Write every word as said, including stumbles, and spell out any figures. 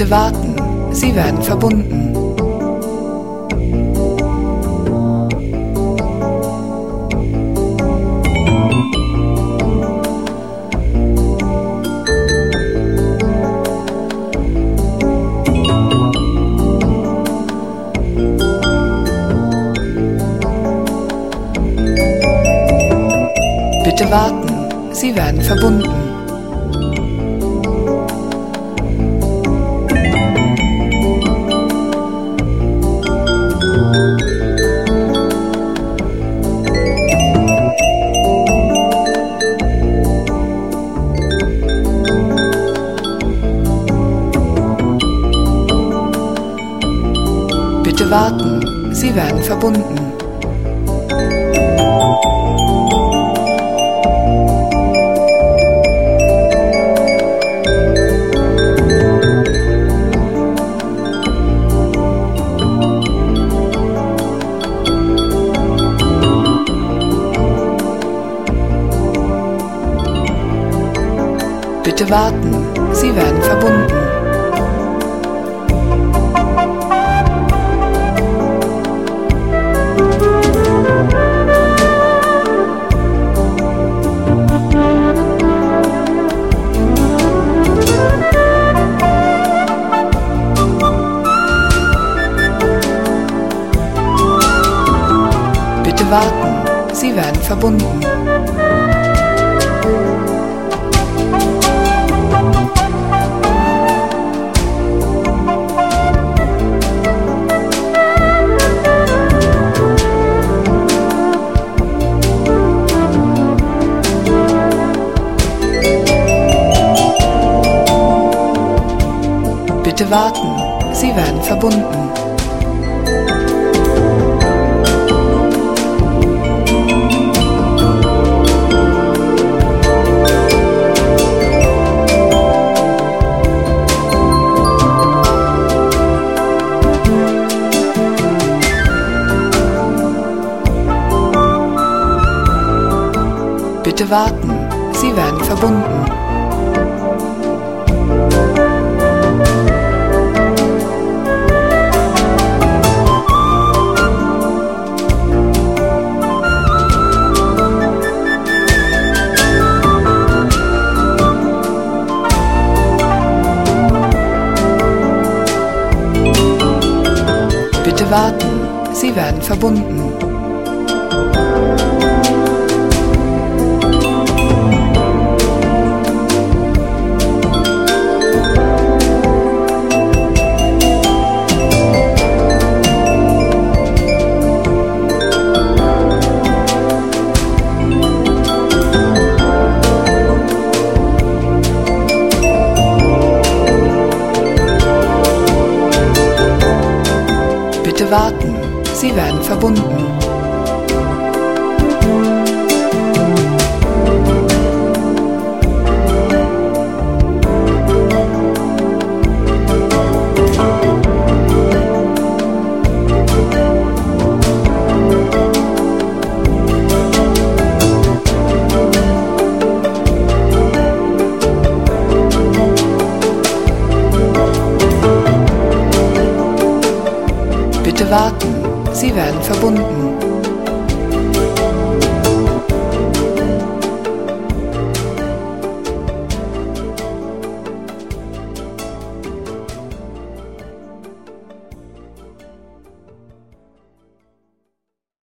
Bitte warten, Sie werden verbunden. Bitte warten, Sie werden verbunden. Bitte warten, Sie werden verbunden. Bitte warten, Sie werden verbunden. Bitte warten, Sie werden verbunden. Bitte warten, Sie werden verbunden. Bitte warten, Sie werden verbunden. Bitte warten, Sie werden verbunden. Bitte warten, Sie werden verbunden. Bitte warten, Sie werden verbunden.